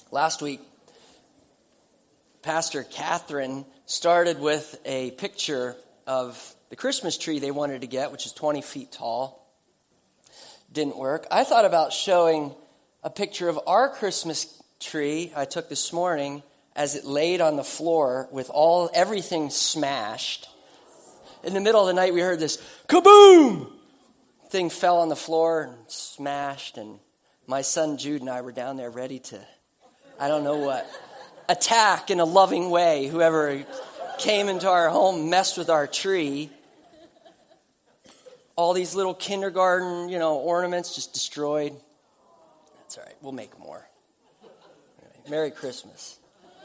Last week, Pastor Catherine started with a picture of the Christmas tree they wanted to get, which is 20 feet tall. Didn't work. I thought about showing a picture of our Christmas tree I took this morning as it laid on the floor with everything smashed. In the middle of the night, we heard this kaboom! Thing fell on the floor and smashed, and my son Jude and I were down there ready to, I don't know what, attack in a loving way whoever came into our home, messed with our tree. All these little kindergarten, ornaments just destroyed. That's all right. We'll make more. Anyway, Merry Christmas.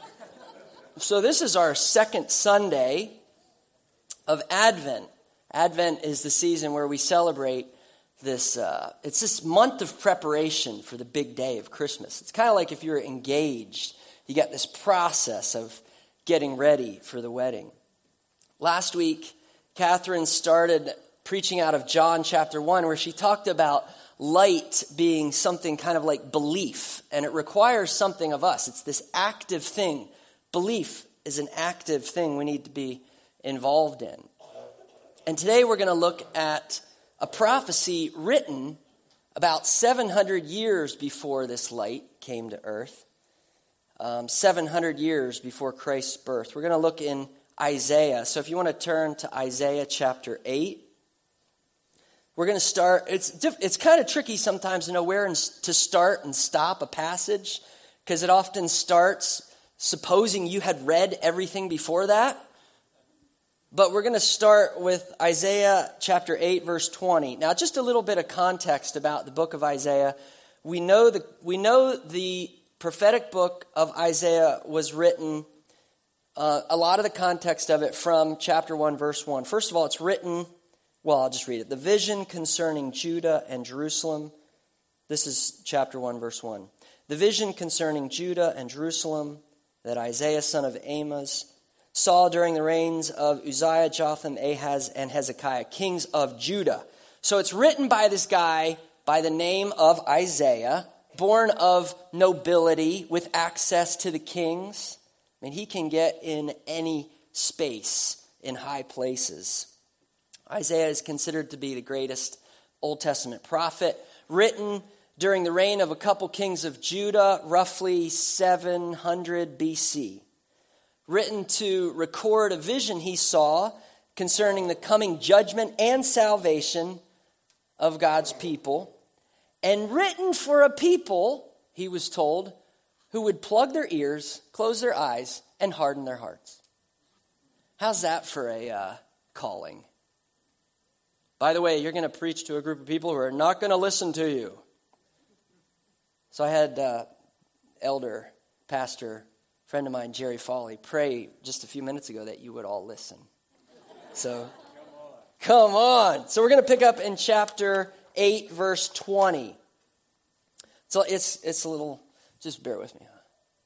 So this is our second Sunday of Advent. Advent is the season where we celebrate this. It's this month of preparation for the big day of Christmas. It's kind of like if you're engaged. You got this process of getting ready for the wedding. Last week, Catherine started preaching out of John chapter 1, where she talked about light being something kind of like belief, and it requires something of us. It's this active thing. Belief is an active thing we need to be involved in. And today we're going to look at a prophecy written about 700 years before this light came to earth. 700 years before Christ's birth. We're going to look in Isaiah. So if you want to turn to Isaiah chapter 8, we're going to start. It's kind of tricky sometimes to know where to start and stop a passage, because it often starts supposing you had read everything before that. But we're going to start with Isaiah chapter 8, verse 20. Now, just a little bit of context about the book of Isaiah. We know the prophetic book of Isaiah was written, a lot of the context of it from chapter 1, verse 1. First of all, it's written, I'll just read it. The vision concerning Judah and Jerusalem. This is chapter 1, verse 1. The vision concerning Judah and Jerusalem that Isaiah, son of Amos, saw during the reigns of Uzziah, Jotham, Ahaz, and Hezekiah, kings of Judah. So it's written by this guy by the name of Isaiah, born of nobility with access to the kings. I mean, he can get in any space in high places. Isaiah is considered to be the greatest Old Testament prophet, written during the reign of a couple kings of Judah, roughly 700 BC. Written to record a vision he saw concerning the coming judgment and salvation of God's people. And written for a people, he was told, who would plug their ears, close their eyes, and harden their hearts. How's that for a calling? By the way, you're going to preach to a group of people who are not going to listen to you. So I had elder, pastor, friend of mine, Jerry Foley, pray just a few minutes ago that you would all listen. So, come on. So we're going to pick up in chapter 8, verse 20. So it's a little, just bear with me.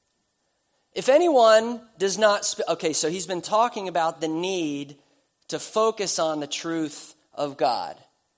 If anyone does not, so he's been talking about the need to focus on the truth of God.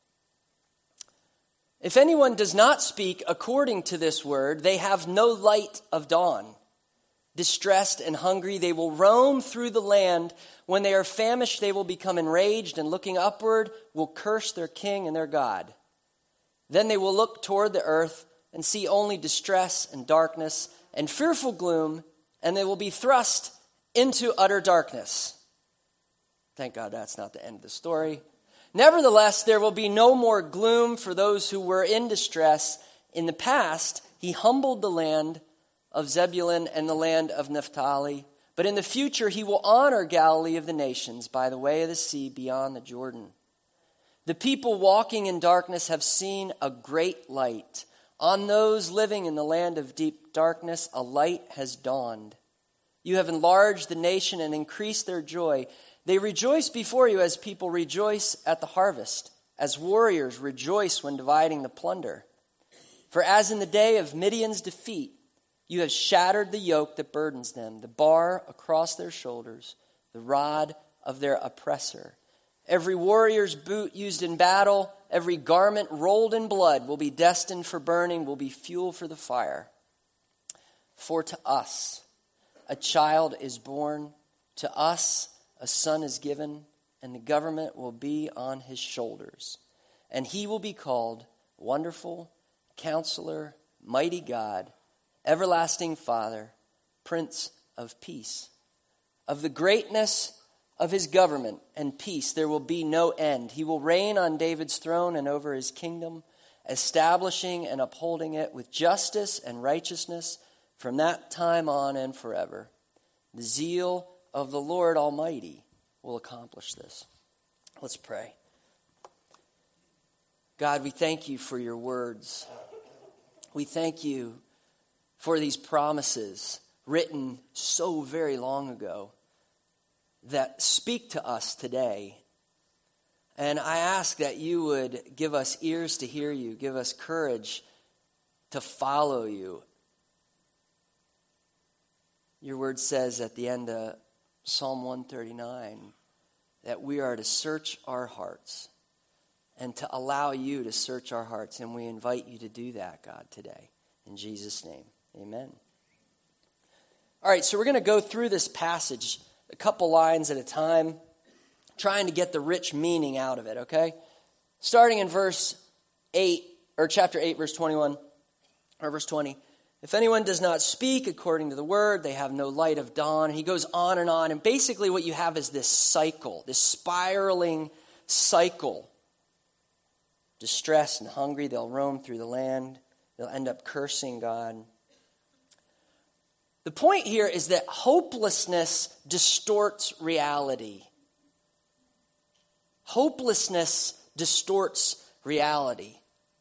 If anyone does not speak according to this word, they have no light of dawn. Distressed and hungry, they will roam through the land. When they are famished, they will become enraged, and looking upward, will curse their king and their God. Then they will look toward the earth and see only distress and darkness and fearful gloom, and they will be thrust into utter darkness. Thank God that's not the end of the story. Nevertheless, there will be no more gloom for those who were in distress. In the past, he humbled the land of Zebulun and the land of Naphtali. But in the future, he will honor Galilee of the nations by the way of the sea beyond the Jordan. The people walking in darkness have seen a great light. On those living in the land of deep darkness, a light has dawned. You have enlarged the nation and increased their joy. They rejoice before you as people rejoice at the harvest, as warriors rejoice when dividing the plunder. For as in the day of Midian's defeat, you have shattered the yoke that burdens them, the bar across their shoulders, the rod of their oppressor. Every warrior's boot used in battle, every garment rolled in blood will be destined for burning, will be fuel for the fire. For to us a child is born, to us a son is given, and the government will be on his shoulders. And he will be called Wonderful, Counselor, Mighty God, Everlasting Father, Prince of Peace. Of the greatness of his government and peace there will be no end. He will reign on David's throne and over his kingdom, establishing and upholding it with justice and righteousness from that time on and forever. The zeal of the Lord Almighty will accomplish this. Let's pray. God, we thank you for your words. We thank you for these promises written so very long ago that speak to us today. And I ask that you would give us ears to hear you, give us courage to follow you. Your word says at the end of Psalm 139 that we are to search our hearts and to allow you to search our hearts. And we invite you to do that, God, today. In Jesus' name, amen. All right, so we're going to go through this passage a couple lines at a time, trying to get the rich meaning out of it, okay? Starting in verse 8, or chapter 8, verse 21, or verse 20. If anyone does not speak according to the word, they have no light of dawn. He goes on, and basically what you have is this cycle, this spiraling cycle. Distressed and hungry, they'll roam through the land. They'll end up cursing God. The point here is that hopelessness distorts reality. Hopelessness distorts reality.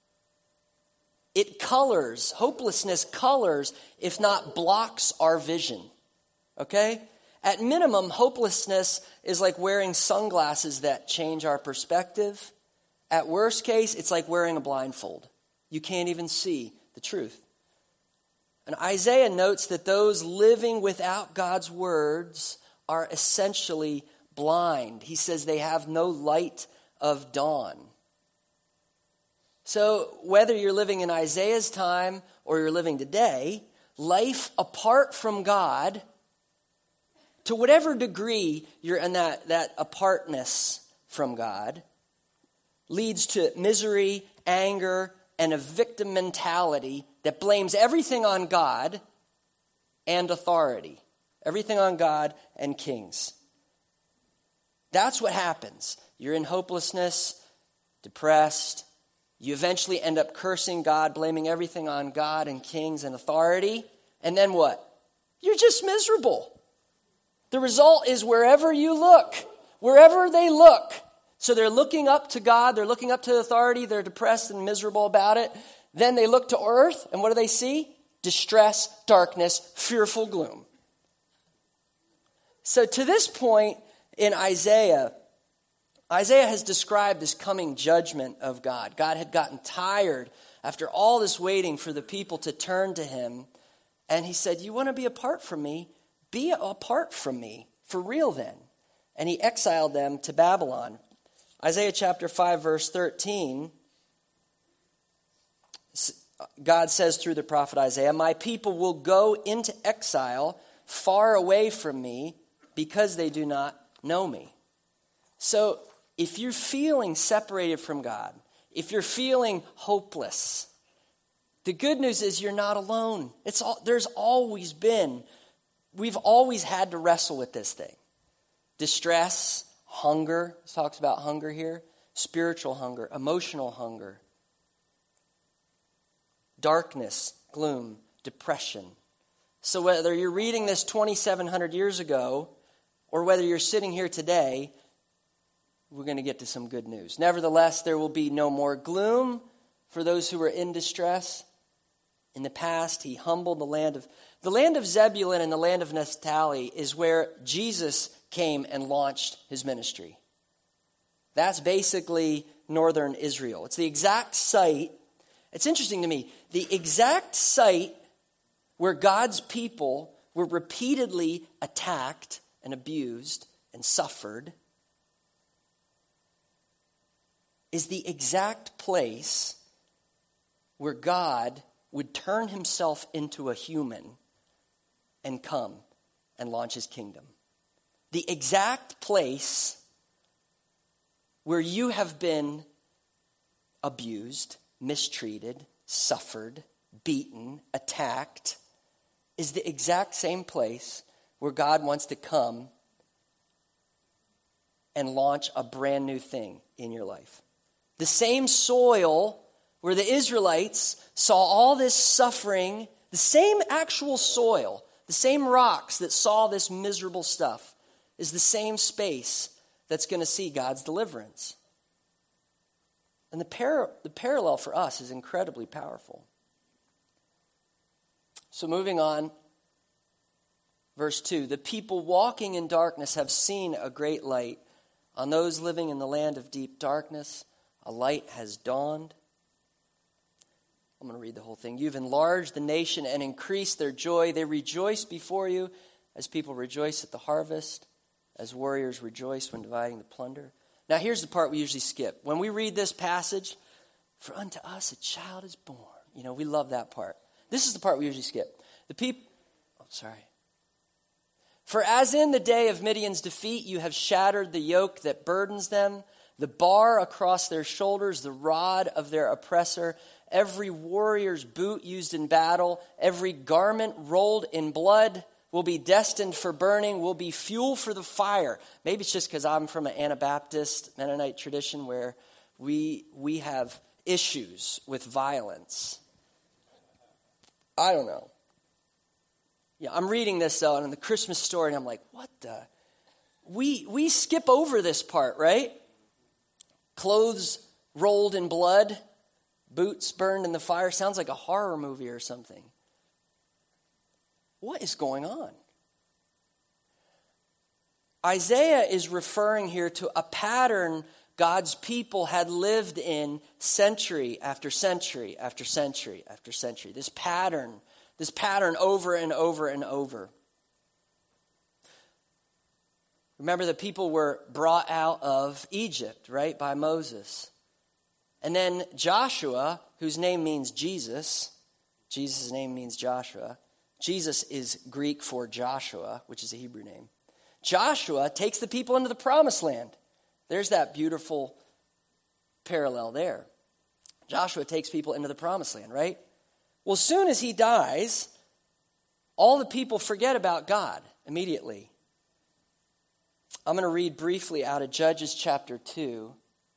Hopelessness colors, if not blocks, our vision. Okay? At minimum, hopelessness is like wearing sunglasses that change our perspective. At worst case, it's like wearing a blindfold. You can't even see the truth. And Isaiah notes that those living without God's words are essentially blind. He says they have no light of dawn. So whether you're living in Isaiah's time or you're living today, life apart from God, to whatever degree you're in that apartness from God, leads to misery, anger, and a victim mentality that blames everything on God and authority. Everything on God and kings. That's what happens. You're in hopelessness, depressed. You eventually end up cursing God, blaming everything on God and kings and authority. And then what? You're just miserable. The result is wherever you look, wherever they look. So they're looking up to God, they're looking up to authority, they're depressed and miserable about it. Then they look to earth, and what do they see? Distress, darkness, fearful gloom. So to this point in Isaiah has described this coming judgment of God. God had gotten tired after all this waiting for the people to turn to him. And he said, you want to be apart from me? Be apart from me, for real then. And he exiled them to Babylon. Isaiah chapter 5, verse 13, God says through the prophet Isaiah, my people will go into exile far away from me because they do not know me. So if you're feeling separated from God, if you're feeling hopeless, the good news is you're not alone. We've always had to wrestle with this thing. Distress, hunger, it talks about hunger here, spiritual hunger, emotional hunger, darkness, gloom, depression. So whether you're reading this 2,700 years ago or whether you're sitting here today, we're going to get to some good news. Nevertheless, there will be no more gloom for those who are in distress. In the past, he humbled the land of Zebulun and the land of Naphtali is where Jesus came and launched his ministry. That's basically northern Israel. It's the exact site. It's interesting to me. The exact site where God's people were repeatedly attacked and abused and suffered is the exact place where God would turn himself into a human and come and launch his kingdom. The exact place where you have been abused, mistreated, suffered, beaten, attacked, is the exact same place where God wants to come and launch a brand new thing in your life. The same soil where the Israelites saw all this suffering, the same actual soil, the same rocks that saw this miserable stuff, is the same space that's going to see God's deliverance. And the parallel for us is incredibly powerful. So moving on, verse 2, the people walking in darkness have seen a great light. On those living in the land of deep darkness, a light has dawned. I'm going to read the whole thing. You've enlarged the nation and increased their joy. They rejoice before you as people rejoice at the harvest, as warriors rejoice when dividing the plunder. Now here's the part we usually skip. When we read this passage, for unto us a child is born. We love that part. This is the part we usually skip. For as in the day of Midian's defeat, you have shattered the yoke that burdens them, the bar across their shoulders, the rod of their oppressor, every warrior's boot used in battle, every garment rolled in blood will be destined for burning, will be fuel for the fire. Maybe it's just because I'm from an Anabaptist Mennonite tradition where we have issues with violence. I don't know. Yeah, I'm reading this though, and in the Christmas story, and I'm like, what the? We skip over this part, right? Clothes rolled in blood, boots burned in the fire. Sounds like a horror movie or something. What is going on? Isaiah is referring here to a pattern God's people had lived in century after century after century after century. This pattern over and over and over. Remember, the people were brought out of Egypt, right, by Moses. And then Joshua, whose name means Jesus' name means Joshua. Jesus is Greek for Joshua, which is a Hebrew name. Joshua takes the people into the promised land. There's that beautiful parallel there. Joshua takes people into the promised land, right? Well, as soon as he dies, all the people forget about God immediately. I'm going to read briefly out of Judges chapter 2.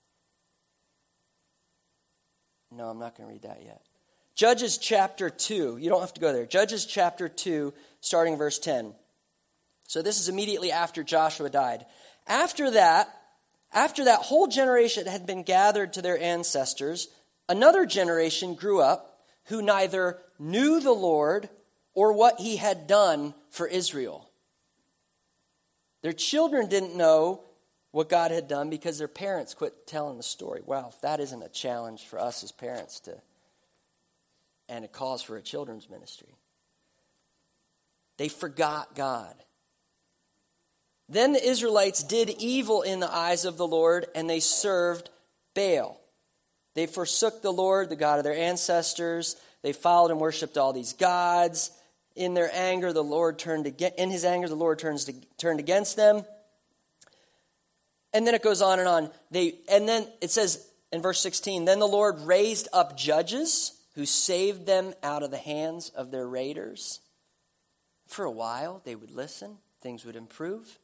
No, I'm not going to read that yet. Judges chapter 2. You don't have to go there. Judges chapter 2, starting verse 10. So this is immediately after Joshua died. After that whole generation had been gathered to their ancestors, another generation grew up who neither knew the Lord or what he had done for Israel. Their children didn't know what God had done because their parents quit telling the story. Wow, if that isn't a challenge for us as parents and a cause for a children's ministry. They forgot God. Then the Israelites did evil in the eyes of the Lord, and they served Baal. They forsook the Lord, the God of their ancestors. They followed and worshipped all these gods. In their anger, the Lord turned against them. And then it goes on and on. And then it says in verse 16, then the Lord raised up judges who saved them out of the hands of their raiders. For a while, they would listen. Things would improve.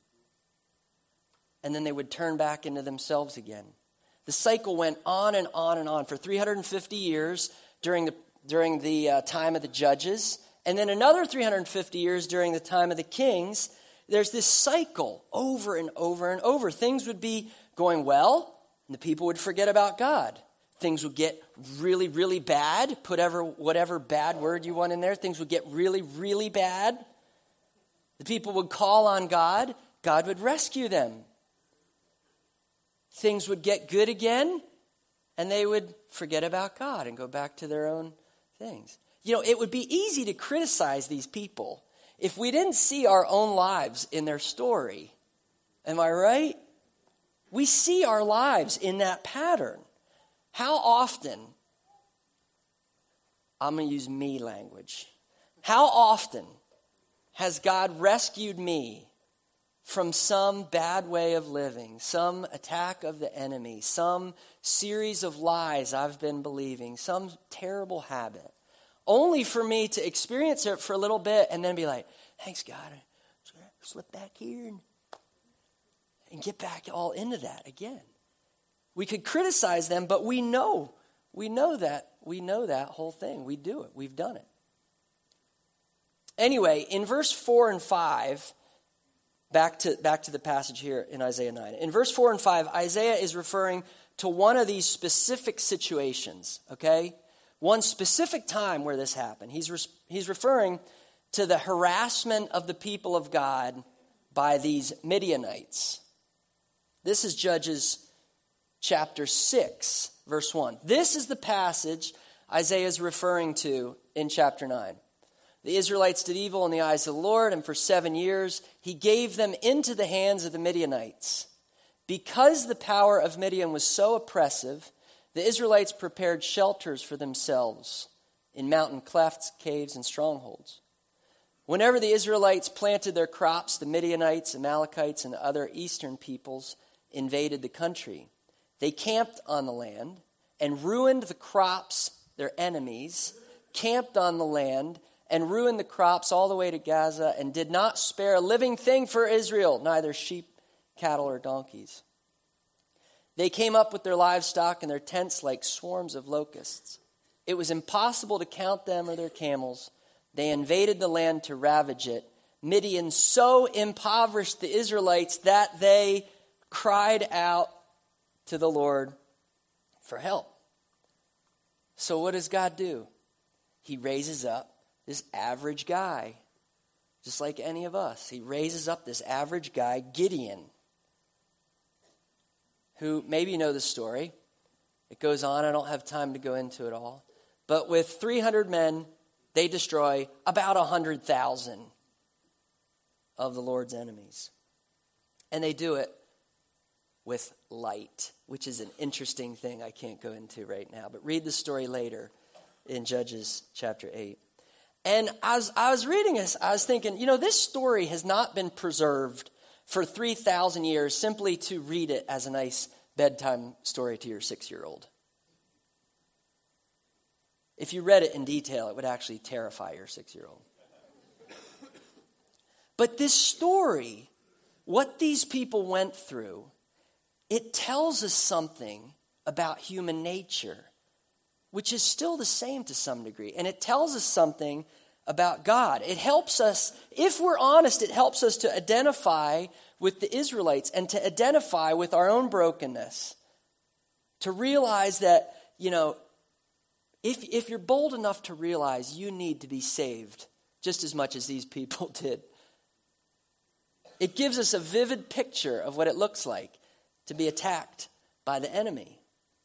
And then they would turn back into themselves again. The cycle went on and on and on for 350 years during the time of the judges. And then another 350 years during the time of the kings. There's this cycle over and over and over. Things would be going well, and the people would forget about God. Things would get really, really bad. Put whatever bad word you want in there. Things would get really, really bad. The people would call on God. God would rescue them. Things would get good again, and they would forget about God and go back to their own things. It would be easy to criticize these people if we didn't see our own lives in their story. Am I right? We see our lives in that pattern. How often, I'm going to use me language. How often has God rescued me from some bad way of living, some attack of the enemy, some series of lies I've been believing, some terrible habit, only for me to experience it for a little bit and then be like, thanks God, I slip back here and get back all into that again. We could criticize them, but we know that whole thing. We do it. We've done it. Anyway, in verse 4 and 5, back to the passage here in Isaiah 9. In verse 4 and 5, Isaiah is referring to one of these specific situations, okay? One specific time where this happened. He's referring to the harassment of the people of God by these Midianites. This is Judges chapter 6, verse 1. This is the passage Isaiah is referring to in chapter 9. The Israelites did evil in the eyes of the Lord, and for 7 years he gave them into the hands of the Midianites. Because the power of Midian was so oppressive, the Israelites prepared shelters for themselves in mountain clefts, caves, and strongholds. Whenever the Israelites planted their crops, the Midianites, Amalekites, and other eastern peoples invaded the country. They camped on the land and ruined the crops. Their enemies camped on the land and ruined the crops all the way to Gaza, and did not spare a living thing for Israel, neither sheep, cattle, or donkeys. They came up with their livestock and their tents like swarms of locusts. It was impossible to count them or their camels. They invaded the land to ravage it. Midian so impoverished the Israelites that they cried out to the Lord for help. So what does God do? He raises up this average guy, just like any of us. He raises up this average guy, Gideon, who, maybe you know the story. It goes on. I don't have time to go into it all. But with 300 men, they destroy about 100,000 of the Lord's enemies. And they do it with light, which is an interesting thing I can't go into right now. But read the story later in Judges chapter 8. And as I was reading this, I was thinking, this story has not been preserved for 3,000 years simply to read it as a nice bedtime story to your 6-year-old. If you read it in detail, it would actually terrify your 6-year-old. But this story, what these people went through, it tells us something about human nature, which is still the same to some degree. And it tells us something about God. It helps us, if we're honest, it helps us to identify with the Israelites and to identify with our own brokenness. To realize that, if you're bold enough to realize you need to be saved just as much as these people did, it gives us a vivid picture of what it looks like to be attacked by the enemy.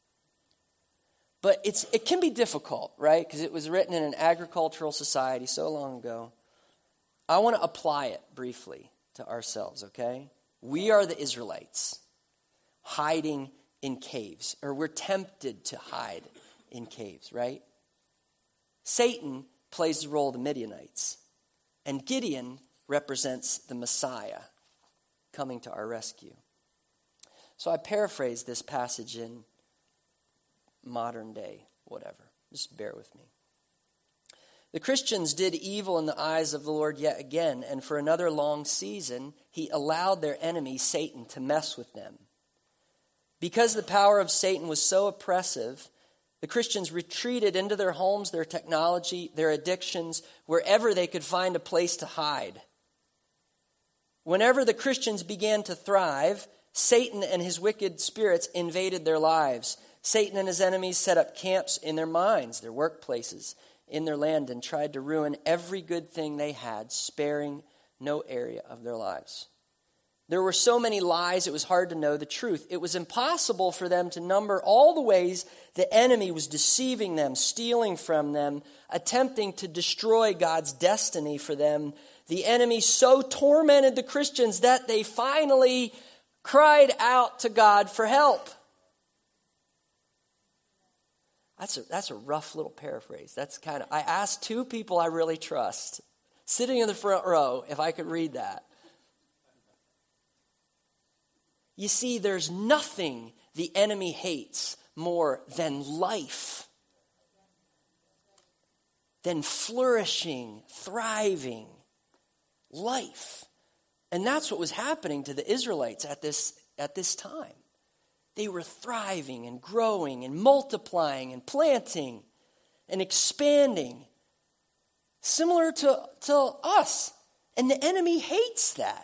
But it can be difficult, right? Because it was written in an agricultural society so long ago. I want to apply it briefly to ourselves, okay? We are the Israelites hiding in caves, or we're tempted to hide in caves, right? Satan plays the role of the Midianites, and Gideon represents the Messiah coming to our rescue. So I paraphrase this passage in modern day, whatever. Just bear with me. The Christians did evil in the eyes of the Lord yet again, and for another long season, he allowed their enemy, Satan, to mess with them. Because the power of Satan was so oppressive, the Christians retreated into their homes, their technology, their addictions, wherever they could find a place to hide. Whenever the Christians began to thrive, Satan and his wicked spirits invaded their lives. Satan and his enemies set up camps in their minds, their workplaces, in their land, and tried to ruin every good thing they had, sparing no area of their lives. There were so many lies, it was hard to know the truth. It was impossible for them to number all the ways the enemy was deceiving them, stealing from them, attempting to destroy God's destiny for them. The enemy so tormented the Christians that they finally cried out to God for help. That's a rough little paraphrase. I asked two people I really trust sitting in the front row, if I could read that. You see, there's nothing the enemy hates more than life, than flourishing, thriving life. And that's what was happening to the Israelites at this time. They were thriving and growing and multiplying and planting and expanding, similar to us. And the enemy hates that.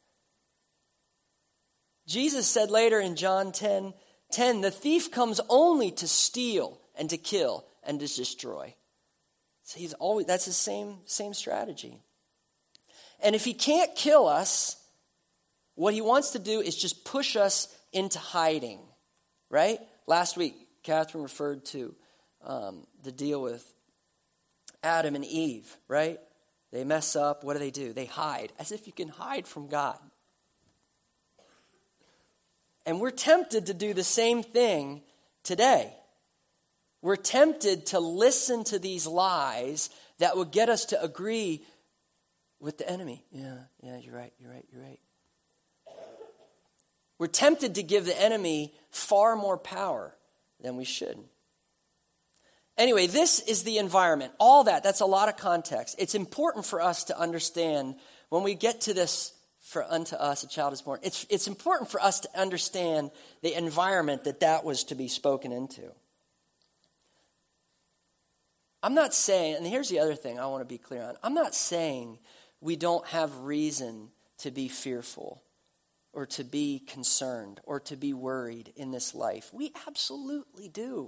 Jesus said later in John 10:10, the thief comes only to steal and to kill and to destroy. So that's his same strategy. And if he can't kill us, what he wants to do is just push us into hiding, right? Last week, Catherine referred to the deal with Adam and Eve, right? They mess up. What do? They hide, as if you can hide from God. And we're tempted to do the same thing today. We're tempted to listen to these lies that would get us to agree with the enemy. Yeah, you're right. We're tempted to give the enemy far more power than we should. Anyway, this is the environment. All that's a lot of context. It's important for us to understand when we get to this, for unto us a child is born. It's important for us to understand the environment that was to be spoken into. I'm not saying, and here's the other thing I want to be clear on. I'm not saying we don't have reason to be fearful or to be concerned or to be worried in this life. We absolutely do.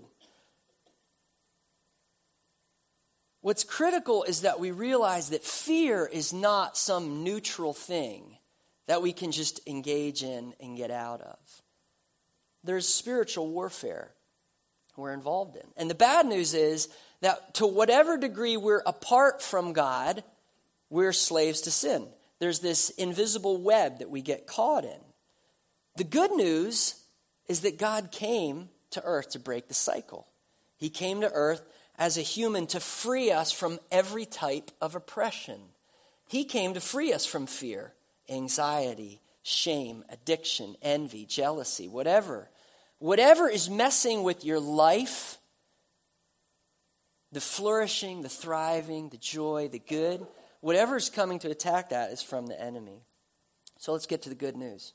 What's critical is that we realize that fear is not some neutral thing that we can just engage in and get out of. There's spiritual warfare we're involved in. And the bad news is that to whatever degree we're apart from God, we're slaves to sin. There's this invisible web that we get caught in. The good news is that God came to earth to break the cycle. He came to earth as a human to free us from every type of oppression. He came to free us from fear, anxiety, shame, addiction, envy, jealousy, whatever. Whatever is messing with your life, the flourishing, the thriving, the joy, the good, whatever is coming to attack that is from the enemy. So let's get to the good news.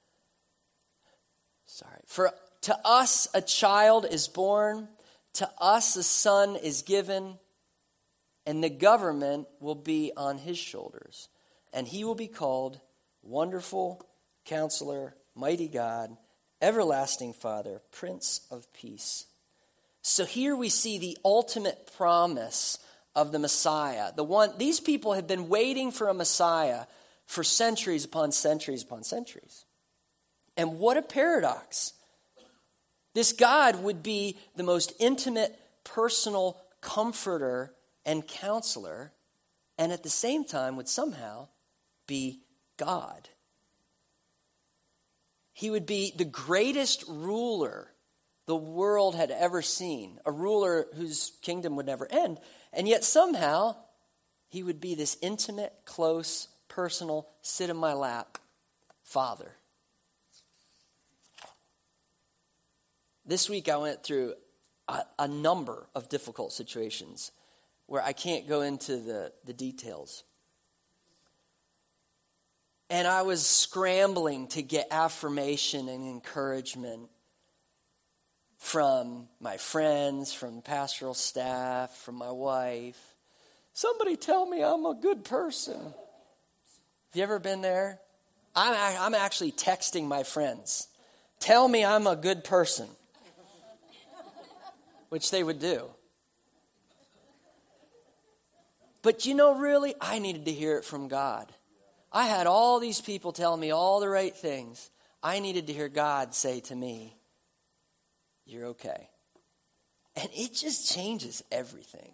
For to us a child is born, to us a son is given, and the government will be on his shoulders. And he will be called Wonderful Counselor, Mighty God, Everlasting Father, Prince of Peace. So here we see the ultimate promise of the Messiah. These people have been waiting for a Messiah for centuries upon centuries upon centuries. And what a paradox. This God would be the most intimate, personal comforter and counselor, and at the same time would somehow be God. He would be the greatest ruler the world had ever seen, a ruler whose kingdom would never end, and yet somehow he would be this intimate, close, personal, sit in my lap Father. This week I went through a number of difficult situations where I can't go into the details. And I was scrambling to get affirmation and encouragement from my friends, from pastoral staff, from my wife. Somebody tell me I'm a good person. Have you ever been there? I'm actually texting my friends. Tell me I'm a good person. Which they would do. But really, I needed to hear it from God. I had all these people telling me all the right things. I needed to hear God say to me, you're okay. And it just changes everything.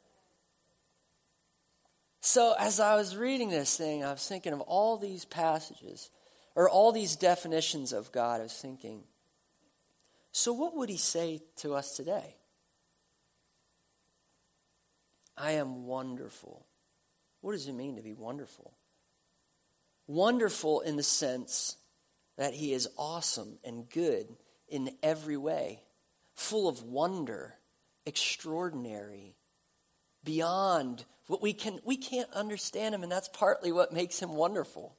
So as I was reading this thing, I was thinking of all these passages, or all these definitions of God. I was thinking, so what would he say to us today? I am wonderful. What does it mean to be wonderful? Wonderful in the sense that he is awesome and good in every way, full of wonder, extraordinary, beyond what we can't understand him, and that's partly what makes him wonderful.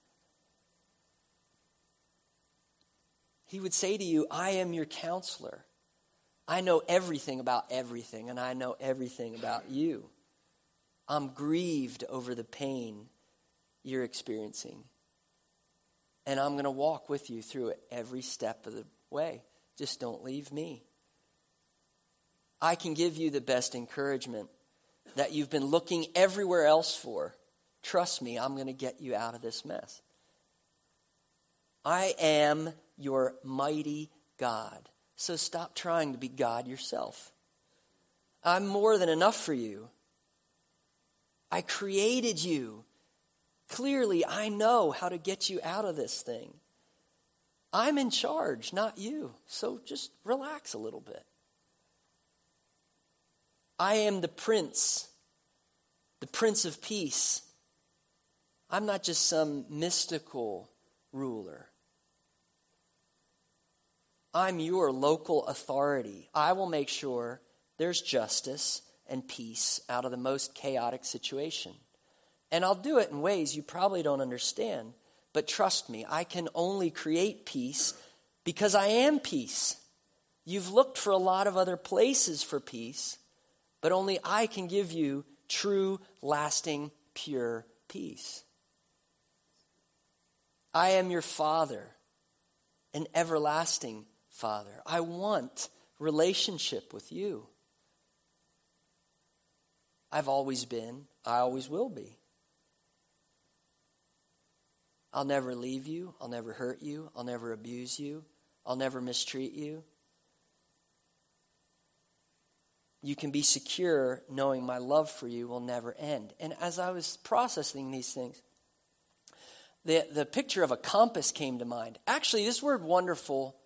He would say to you, I am your counselor. I know everything about everything, and I know everything about you. I'm grieved over the pain you're experiencing. And I'm going to walk with you through it every step of the way. Just don't leave me. I can give you the best encouragement that you've been looking everywhere else for. Trust me, I'm going to get you out of this mess. I am your mighty God. So stop trying to be God yourself. I'm more than enough for you. I created you. Clearly, I know how to get you out of this thing. I'm in charge, not you. So just relax a little bit. I am the Prince of Peace. I'm not just some mystical ruler. I'm your local authority. I will make sure there's justice and peace out of the most chaotic situation. And I'll do it in ways you probably don't understand. But trust me, I can only create peace because I am peace. You've looked for a lot of other places for peace, but only I can give you true, lasting, pure peace. I am your Father, an everlasting Father. I want relationship with you. I've always been, I always will be. I'll never leave you. I'll never hurt you. I'll never abuse you. I'll never mistreat you. You can be secure knowing my love for you will never end. And as I was processing these things, the picture of a compass came to mind. Actually, this word wonderful,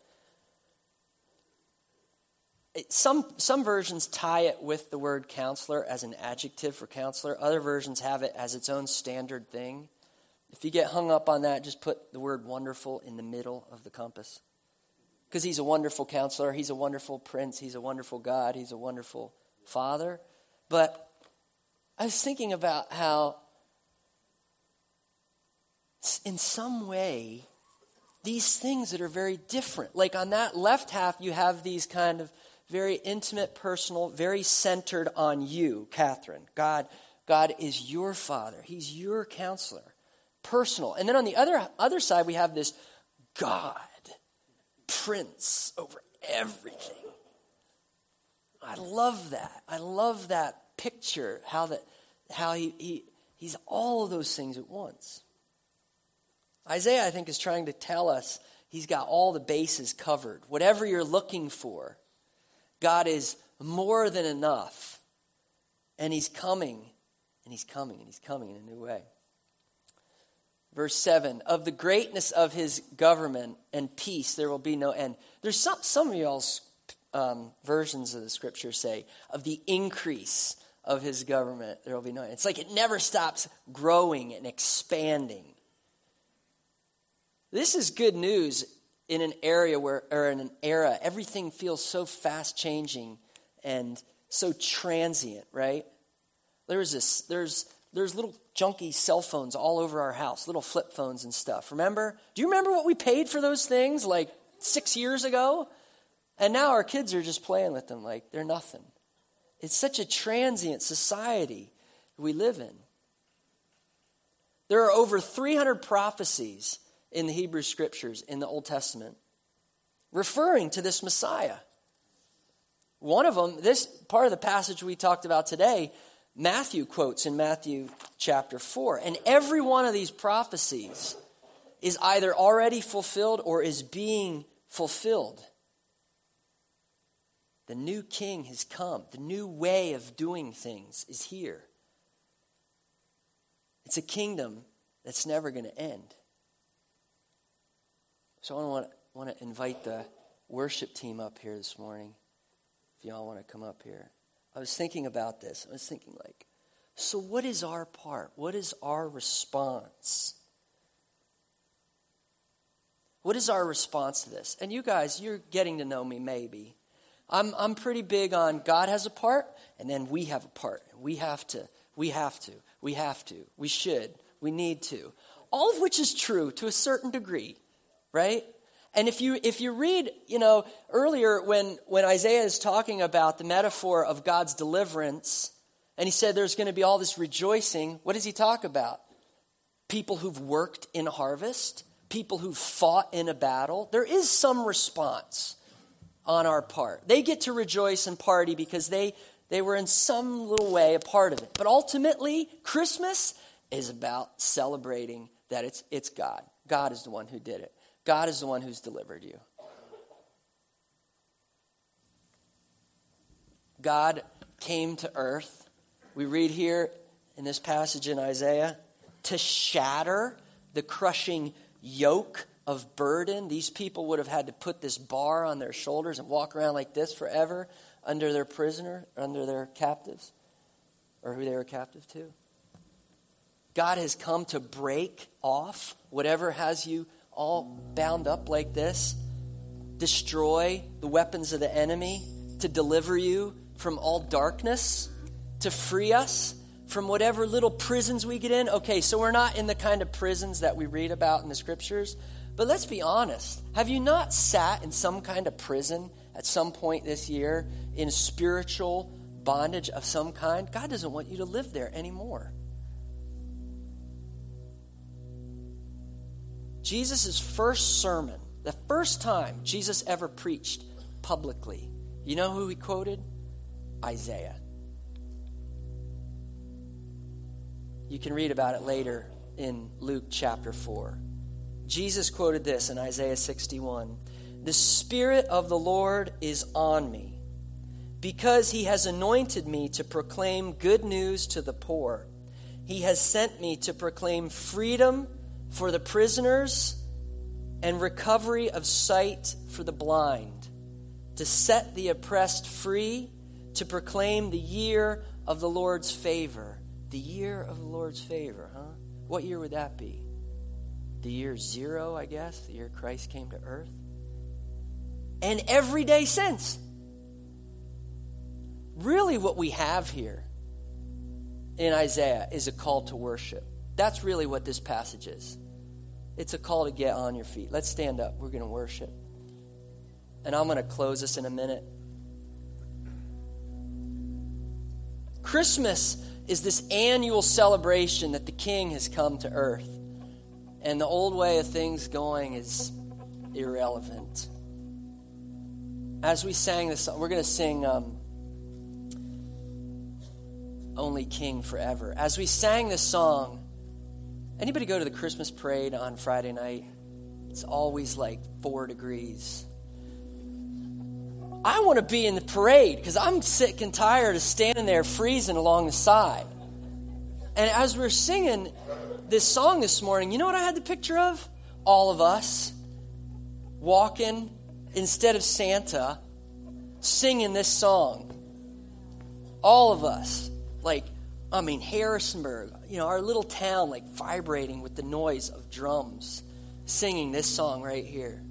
some versions tie it with the word counselor as an adjective for counselor. Other versions have it as its own standard thing. If you get hung up on that, just put the word wonderful in the middle of the compass. Because he's a wonderful counselor, he's a wonderful prince, he's a wonderful God, he's a wonderful Father. But I was thinking about how in some way, these things that are very different. Like on that left half, you have these kind of very intimate, personal, very centered on you, Catherine. God is your Father. He's your counselor. Personal. And then on the other side, we have this God, Prince over everything. I love that. I love that picture, how he's all of those things at once. Isaiah, I think, is trying to tell us he's got all the bases covered. Whatever you're looking for, God is more than enough. And he's coming, and he's coming, and he's coming in a new way. Verse 7, of the greatness of his government and peace there will be no end. There's some of y'all's versions of the scripture say, of the increase of his government there will be no end. It's like it never stops growing and expanding. This is good news in an area in an era, everything feels so fast changing and so transient, right? There's little junky cell phones all over our house, little flip phones and stuff. Remember? Do you remember what we paid for those things like 6 years ago? And now our kids are just playing with them like they're nothing. It's such a transient society we live in. There are over 300 prophecies in the Hebrew Scriptures in the Old Testament referring to this Messiah. One of them, this part of the passage we talked about today, Matthew quotes in Matthew chapter 4. And every one of these prophecies is either already fulfilled or is being fulfilled. The new king has come. The new way of doing things is here. It's a kingdom that's never going to end. So I want to invite the worship team up here this morning. If y'all want to come up here. I was thinking about this. I was thinking like, So what is our part? What is our response? What is our response to this? And you guys, you're getting to know me maybe. I'm pretty big on God has a part, and then we have a part. We have to, we should, we need to. All of which is true to a certain degree, right? And if you read, earlier when Isaiah is talking about the metaphor of God's deliverance, and he said there's going to be all this rejoicing, what does he talk about? People who've worked in harvest, people who've fought in a battle. There is some response on our part. They get to rejoice and party because they were in some little way a part of it. But ultimately, Christmas is about celebrating that it's God. God is the one who did it. God is the one who's delivered you. God came to earth. We read here in this passage in Isaiah, to shatter the crushing yoke of burden. These people would have had to put this bar on their shoulders and walk around like this forever under their prisoner, under their captives, or who they were captive to. God has come to break off whatever has you all bound up like this, destroy the weapons of the enemy, to deliver you from all darkness, to free us from whatever little prisons we get in. Okay, so we're not in the kind of prisons that we read about in the scriptures, but let's be honest. Have you not sat in some kind of prison at some point this year in spiritual bondage of some kind? God doesn't want you to live there anymore. Jesus' first sermon, the first time Jesus ever preached publicly, you know who he quoted? Isaiah. You can read about it later in Luke chapter 4. Jesus quoted this in Isaiah 61. The Spirit of the Lord is on me, because he has anointed me to proclaim good news to the poor. He has sent me to proclaim freedom for the prisoners and recovery of sight for the blind, to set the oppressed free, to proclaim the year of the Lord's favor. The year of the Lord's favor, huh? What year would that be? The year 0, I guess, the year Christ came to earth. And every day since. Really what we have here in Isaiah is a call to worship. That's really what this passage is. It's a call to get on your feet. Let's stand up. We're going to worship. And I'm going to close this in a minute. Christmas is this annual celebration that the King has come to earth. And the old way of things going is irrelevant. As we sang this song, we're going to sing Only King Forever. As we sang this song, anybody go to the Christmas parade on Friday night? It's always like 4 degrees. I want to be in the parade because I'm sick and tired of standing there freezing along the side. And as we're singing this song this morning, you know what I had the picture of? All of us walking instead of Santa, singing this song. All of us. Harrisonburg, our little town, vibrating with the noise of drums, singing this song right here.